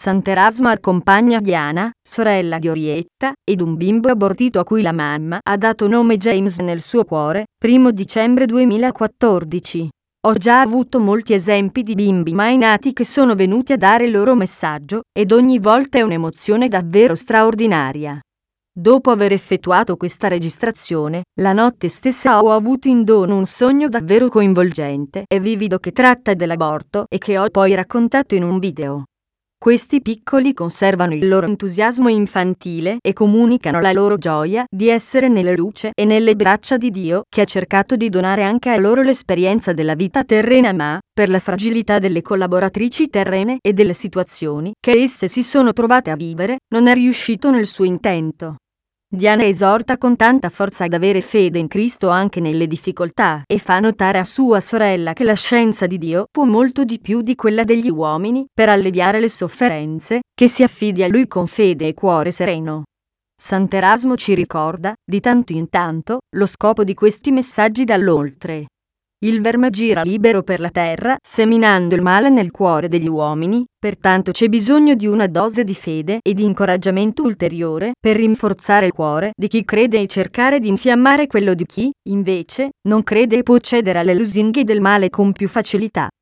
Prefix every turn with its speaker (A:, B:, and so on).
A: Sant'Erasmo accompagna Diana, sorella di Orietta, ed un bimbo abortito a cui la mamma ha dato nome James nel suo cuore, 1 dicembre 2014. Ho già avuto molti esempi di bimbi mai nati che sono venuti a dare il loro messaggio, ed ogni volta è un'emozione davvero straordinaria. Dopo aver effettuato questa registrazione, la notte stessa ho avuto in dono un sogno davvero coinvolgente e vivido che tratta dell'aborto e che ho poi raccontato in un video. Questi piccoli conservano il loro entusiasmo infantile e comunicano la loro gioia di essere nella luce e nelle braccia di Dio, che ha cercato di donare anche a loro l'esperienza della vita terrena, ma, per la fragilità delle collaboratrici terrene e delle situazioni che esse si sono trovate a vivere, non è riuscito nel suo intento. Diana esorta con tanta forza ad avere fede in Cristo anche nelle difficoltà e fa notare a sua sorella che la scienza di Dio può molto di più di quella degli uomini per alleviare le sofferenze, che si affidi a Lui con fede e cuore sereno. Sant'Erasmo ci ricorda, di tanto in tanto, lo scopo di questi messaggi dall'oltre. Il verme gira libero per la terra, seminando il male nel cuore degli uomini, pertanto c'è bisogno di una dose di fede e di incoraggiamento ulteriore per rinforzare il cuore di chi crede e cercare di infiammare quello di chi, invece, non crede e può cedere alle lusinghe del male con più facilità.